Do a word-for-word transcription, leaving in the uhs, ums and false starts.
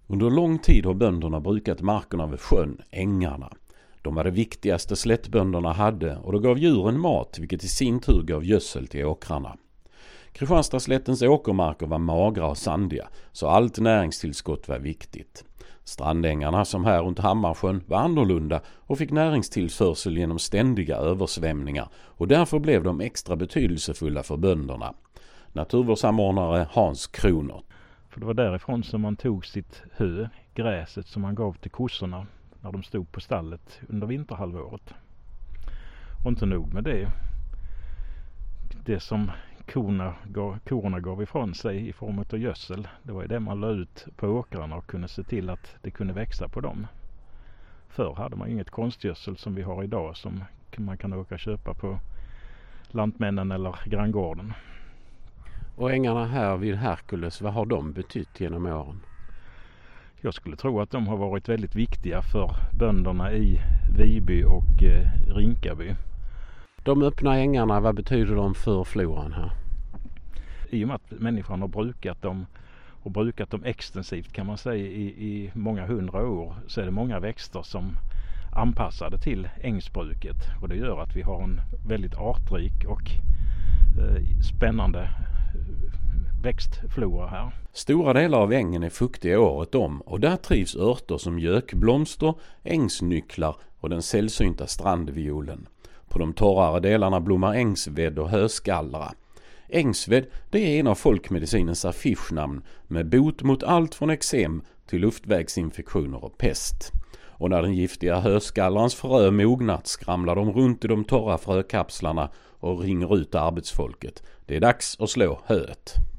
Under lång tid har bönderna brukat markerna vid sjön, ängarna. De var det viktigaste slättbönderna hade och det gav djuren mat, vilket i sin tur gav gödsel till åkrarna. Kristianstadsslättens åkermarker var magra och sandiga, så allt näringstillskott var viktigt. Strandängarna som här runt Hammarsjön var annorlunda och fick näringstillförsel genom ständiga översvämningar och därför blev de extra betydelsefulla för bönderna. Naturvårdssamordnare Hans Kroner. För det var därifrån som man tog sitt hö, gräset som man gav till kossorna när de stod på stallet under vinterhalvåret. Och inte nog med det. Det som korna gav, korna gav ifrån sig i form av gödsel, det var ju det man la ut på åkrarna och kunde se till att det kunde växa på dem. Förr hade man inget konstgödsel som vi har idag som man kan åka och köpa på Lantmännen eller granngården. Och ängarna här vid Herkules, vad har de betytt genom åren? Jag skulle tro att de har varit väldigt viktiga för bönderna i Viby och eh, Rinkaby. De öppna ängarna, vad betyder de för floran här? I och med att människan har brukat dem och brukat dem extensivt kan man säga i, i många hundra år, så är det många växter som anpassade till ängsbruket, och det gör att vi har en väldigt artrik och eh, spännande växtflora här. Stora delar av ängen är fuktiga året om och där trivs örter som gökblomster, ängsnycklar och den sällsynta strandviolen. På de torrare delarna blommar ängsvedd och höskallra. Ängsvedd, det är en av folkmedicinens affischnamn med bot mot allt från eksem till luftvägsinfektioner och pest. Och när den giftiga höskallrans frö mognat skramlar de runt i de torra frökapslarna och ringer ut arbetsfolket. Det är dags att slå höet.